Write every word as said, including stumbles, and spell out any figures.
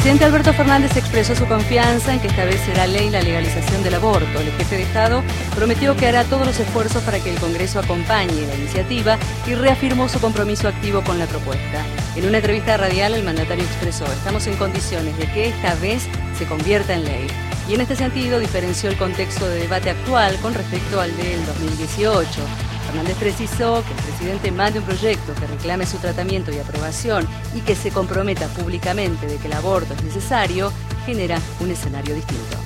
presidente Alberto Fernández expresó su confianza en que esta vez será ley la legalización del aborto. El jefe de Estado prometió que hará todos los esfuerzos para que el Congreso acompañe la iniciativa y reafirmó su compromiso activo con la propuesta. En una entrevista radial, el mandatario expresó: estamos en condiciones de que esta vez se convierta en ley. Y en este sentido diferenció el contexto de debate actual con respecto al del dos mil dieciocho. Fernández precisó que el presidente mande un proyecto que reclame su tratamiento y aprobación y que se comprometa públicamente de que el aborto es necesario, genera un escenario distinto.